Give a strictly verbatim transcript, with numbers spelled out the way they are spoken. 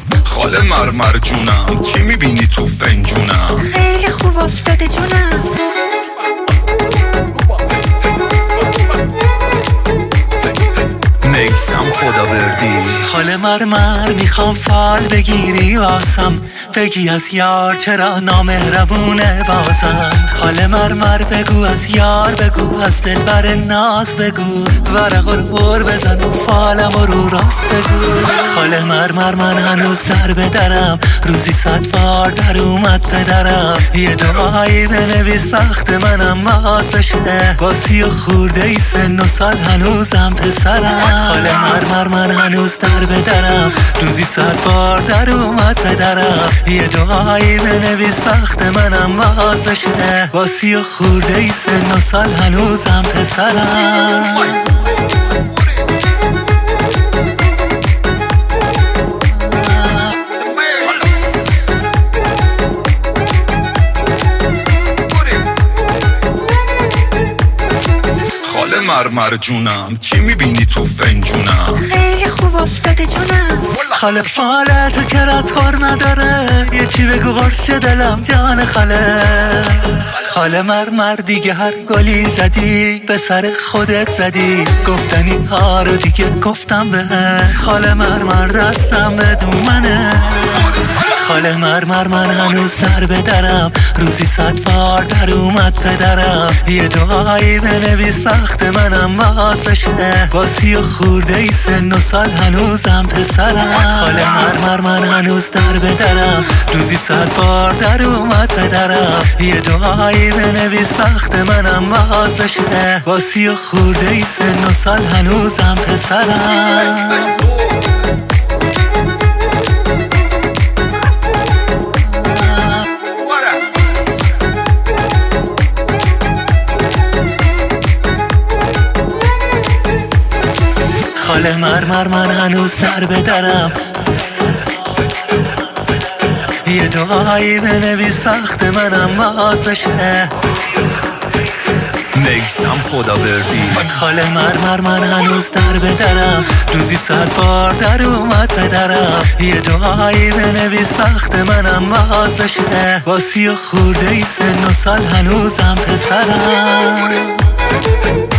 خاله مرمر جونم چی میبینی تو فنجونم؟ خیلی خوب افتاده جونم. میسم خداوردی. خاله مرمر میخوام فال بگیری واسم، بگی از یار چرا نامهربونه بازم. خاله مرمر بگو از یار بگو، از دلبر ناز بگو، ورق و بر بزن و فالم و رو راست بگو. خاله مرمر من هنوز در بدرم، روزی صد بار در اومد پدرم. یه دعایی بنویس وقت منم باز بشه، با سی و خورده ای سن و سال هنوزم پسرم. خاله مرمر من هنوز در بدرم، روزی صد بار در اومد پدرم. یه دعایی بنویس وقت منم باز بشه، با سی و خورده ای سن و سال هنوزم پسرم. خاله مرمر جونم چی میبینی تو فنجونم؟ خیلی خوب افتاده جونم. خاله فالتو که ردخور نداره، یه چی بگو قرص چه دلم جان خاله. خاله مرمر دیگه هر گلی زدی به سر خودت زدی، گفتنی ها رو دیگه گفتم بهت. خاله مرمر دستم به دومنه، خاله مرمر من هنوز در بدرم، روزی صد بار در اومد پدرم. یه دعایی بنویس وقت منم باز بشه، با سی و خورده ای سن و سال هنوزم پسرم. خاله مرمر من هنوز در بدرم، روزی صد بار در اومد پدرم. یه دعایی بنویس وقت منم باز بشه، با سی و خورده ای سن و سال هنوزم پسرم. خاله مرمر من هنوز در بدرم، یه دعایی بنویس وقت منم باز بشه. میسم خداوردی. خاله مرمر من هنوز در بدرم، روزی صد بار در اومد پدرم. یه دعایی بنویس وقت منم باز بشه، با سی و خورده ای سن و سال هنوزم پسرم.